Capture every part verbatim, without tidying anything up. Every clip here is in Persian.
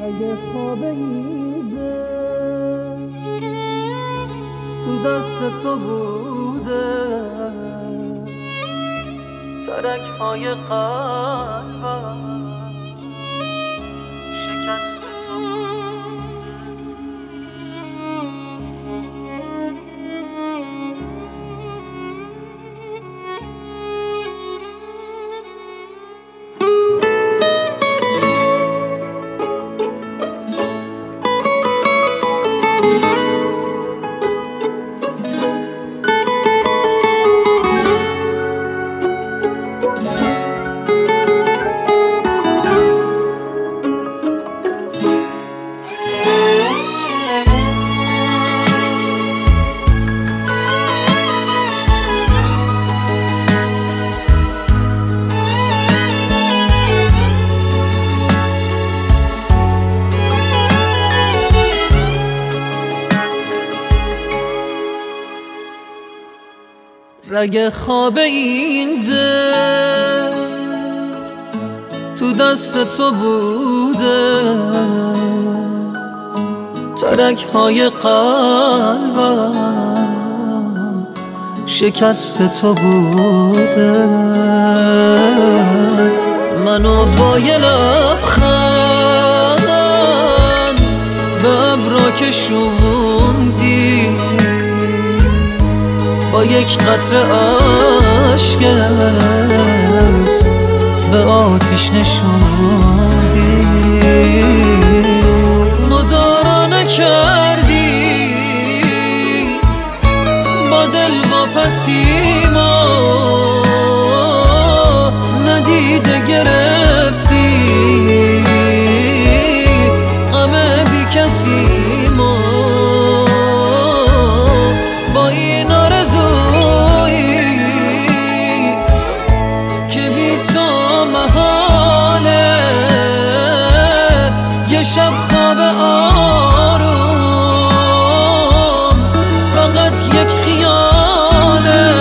اگه خواب ایده تو دست تو بوده، ترک های قلبم شکست تو بوده. رگ خواب این دل تو دست تو بوده، ترک های قلبم شکست تو بوده. منو با یه لبخند به ابرا کشوندی، با یک قطره عشقت به آتیش نشوندی. مدارا نکردی با دل واپسیما، ندیده گرفتی غم بی کسی ما. با این آرزویی که بی تو محاله، یه شب خواب آروم فقط یک خیاله.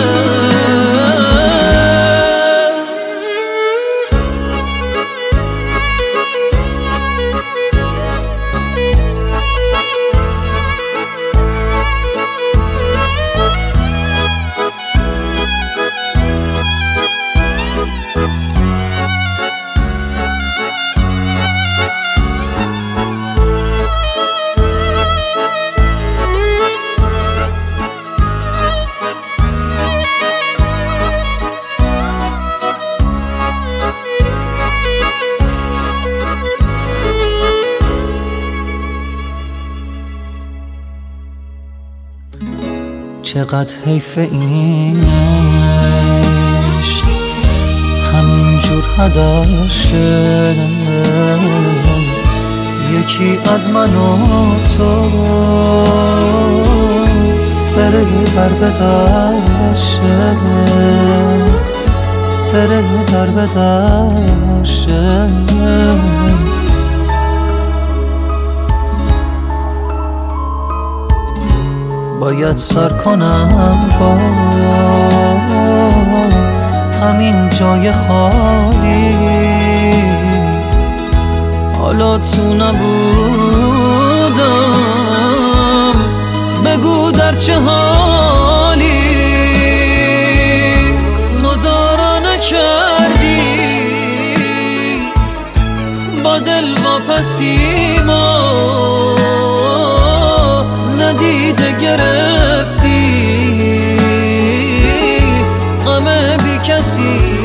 چقدر حیف این عشق همینجور هدر شه، یکی از من و تو بره در به در شه، بره در به در شه. باید سر کنم با همین جای خالی، حالا تو نبودم بگو در چه حالی. مدارا نکردی با دل واپسیما، ندیده گرفتی غم بی کسی